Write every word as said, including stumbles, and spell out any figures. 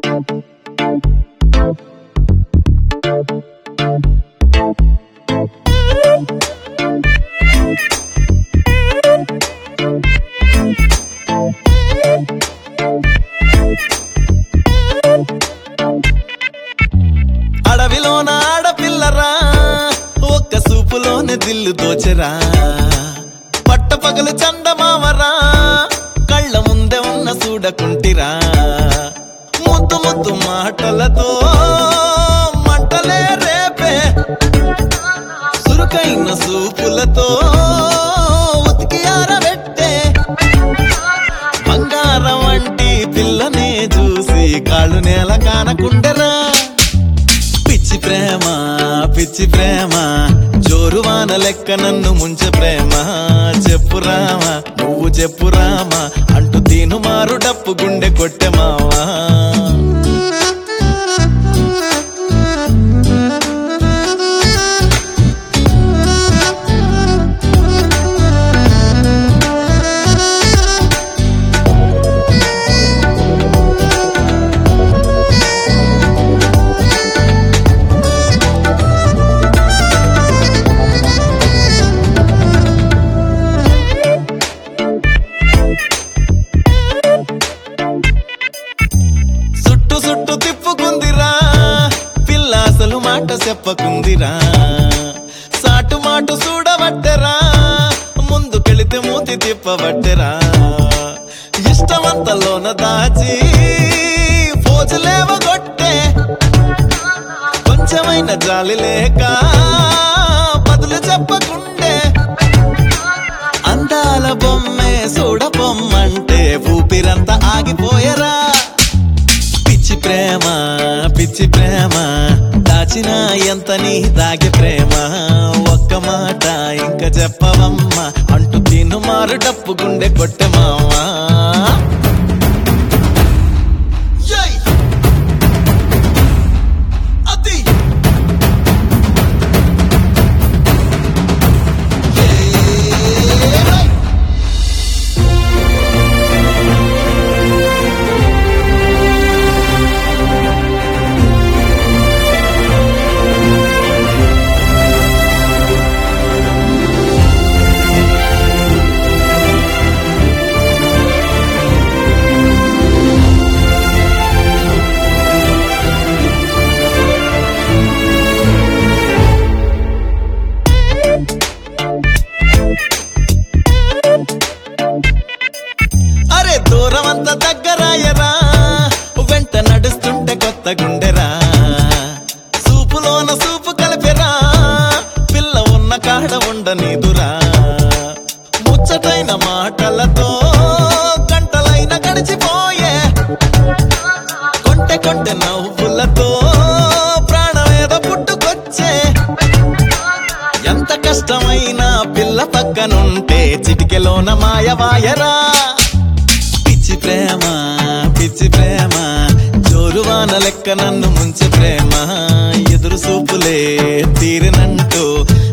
అడవిలోన ఆడపిల్లరా ఒక్క సూపులోనే దిల్లు దోచెరా పట్టపగలు చందమామరా కళ్ళ ముందే ఉన్న చూడకుంటిరా ముద్దు ముద్దు మాటలతో మంటలే రేపే సురుకైన సూపులతో ఉతికి ఆరబెట్టే బంగారం వంటి పిల్లనే చూసి కాళ్ళు నేల కానకుండరా పిచ్చి ప్రేమ పిచ్చి ప్రేమ జోరువాన లెక్క నన్ను ముంచె ప్రేమ చెప్పురామా నువ్వు చెప్పురామా అంటూ తీను మారు డప్పు గుండె కొట్టె మావా సుట్టు సుట్టు తిప్పుకుందిరా పిల్ల అసలు మాట చెప్పకుందిరా సాటు మాటు చూడబట్టరా ముందుకెళితే మూతి తిప్పబట్టరా ఇష్టమంతలోన దాచి ఫోజులేవగొట్టే కొంచెమైన జాలి లేక బదులు చెప్పకుండే అందాల బొమ్మే చూడబొమ్మంటే ఊపిరంతా ఆగిపోయరా పిచ్చి ప్రేమ పిచ్చి ప్రేమ దాచిన ఎంత నీ దాగి ప్రేమ ఒక్క మాట ఇంకా చెప్పవమ్మా అంటూ తిను మారు డప్పు గుండె కొట్టె మావా అరే దూరం అంత దగ్గరాయరా వెంట నడుస్తుంటే కొత్త గుండెరా సూపులోన సూపు కలిపెరా పిల్ల ఉన్న కాడ ఉండనీదురా ముచ్చటైన మాటలతో గంటలైన గడిచిపోయే కొంటె కొంటె నవ్వులతో ప్రాణమేదో పుట్టుకొచ్చే ఎంత కష్టమైనా పిల్ల పక్కనుంటే చిటికెలోన మాయవాయరా పిచ్చి ప్రేమ పిచ్చి ప్రేమ జోరువాన లెక్క నన్ను ముంచె ప్రేమ ఎదురు సూపులే తీరినంటూ